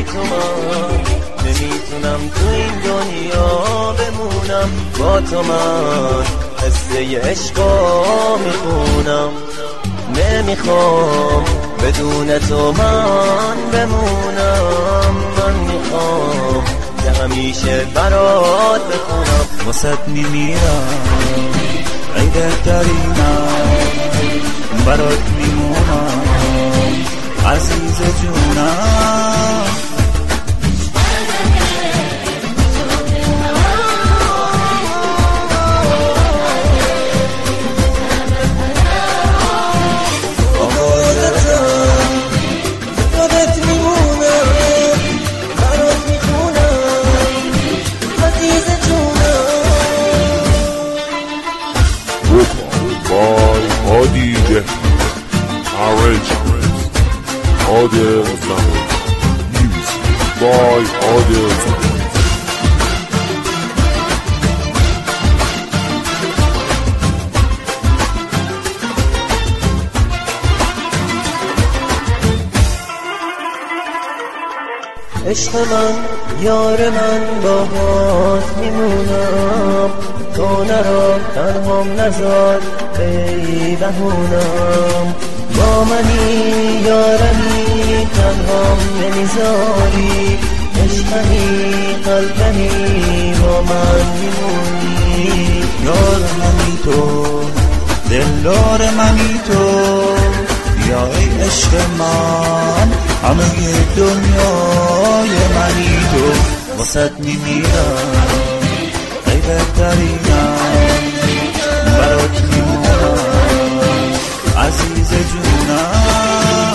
بی تو من نمیتونم تو این دنیا بمونم، با تو من قصه عشقا میخونم. نمیخوام بدون تو من بمونم، من میخوام که همیشه برات بخونم. واسط میمیرم ای بهترینم، برات میمونم عزیز جونم. Adel Zaman Music by Adel Zaman. عشق من یار من باهات میمونم، تو نرو تنهام نذار ای بهونم. با منی یارمی تنهام نمیذاری، عشقمی قلبمی با من میمونی. یار منی تو، دلدار منی تو، یا ای عشق من همه دنیای منی تو. واسط میمیرم ای بهترینم، برات میمونم عزیز جونم.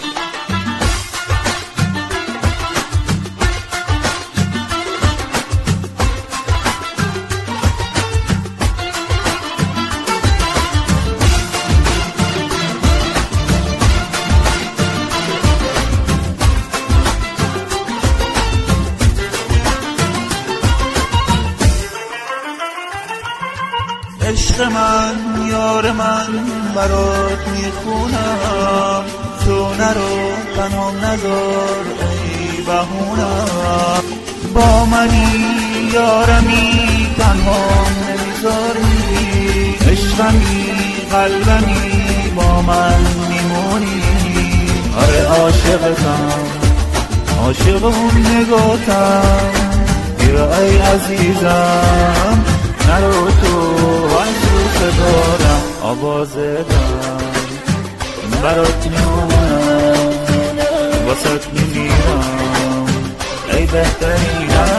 عشق من یار من برات میخونم، تو نرو تنهام نذار ای بهونم. با منی یارمی تنهام نمیذاری، عشقمی قلبمی با من میمونی. آره عاشقتم، عاشق اون نگاتم، بیا ای عزیزم نرو تو از رو دارم آواز دارم، برات میمونم واسط میمیرم ای بهترینم.